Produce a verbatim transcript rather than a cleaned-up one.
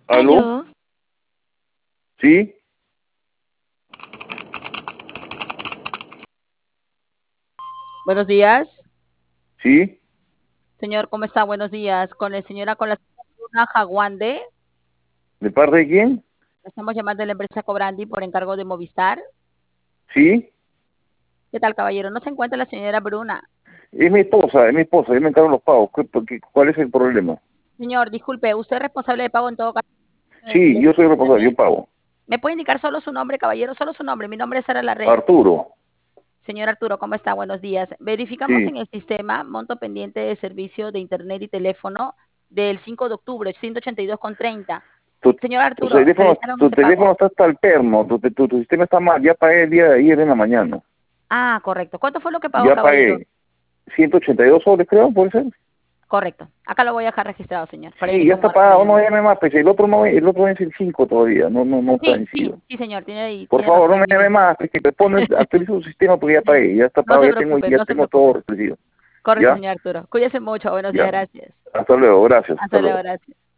¿Aló? Aló, ¿Sí? Buenos días. ¿Sí? Señor, ¿cómo está? Buenos días. Con el señora, con la señora Bruna Jaguande. ¿De parte de quién? Estamos llamando de la empresa Cobrandi por encargo de Movistar. ¿Sí? ¿Qué tal, caballero? ¿No se encuentra la señora Bruna? Es mi esposa, es mi esposa, yo me encargo de los pagos. ¿Qué, qué- cuál es el problema? Señor, disculpe, ¿usted es responsable de pago en todo caso del Sí, yo soy teléfono responsable, yo internet? pago. ¿Me puede indicar solo su nombre, caballero? Solo su nombre. Mi nombre es Sara Larrea. Arturo, Señor Arturo, ¿cómo está? Buenos días. Verificamos sí. en el sistema monto pendiente de servicio de internet y teléfono del cinco de octubre, ciento ochenta y dos con treinta. Tu, Señor tu Arturo, teléfono, ¿realizaron tu ese teléfono pago? está hasta el perno, tu, tu, tu sistema está mal. Ya pagué el día de ayer en la mañana. Ah, correcto. ¿Cuánto fue lo que pagó, Ya caballero? pagué ciento ochenta y dos soles, creo, ¿puede ser? Correcto. Acá lo voy a dejar registrado, señor, para Sí, ya está informar que le pagado, no llamó. llame más, pues el otro no, el otro es el cinco todavía, no, no, no está Sí, sí, vencido. sí, señor, tiene, ahí- Por tiene favor, razón no en me mi llame lista. más, es que me pone, actualizo su sistema porque ya pagué, ya está No pagado, se ya tengo, preocupe, ya no se tengo todo preocupe. recibido. Correcto, ¿Ya? señor Arturo. Cuídese mucho. Buenos días, Ya. gracias. Hasta luego, gracias. Hasta Hasta luego, luego. gracias.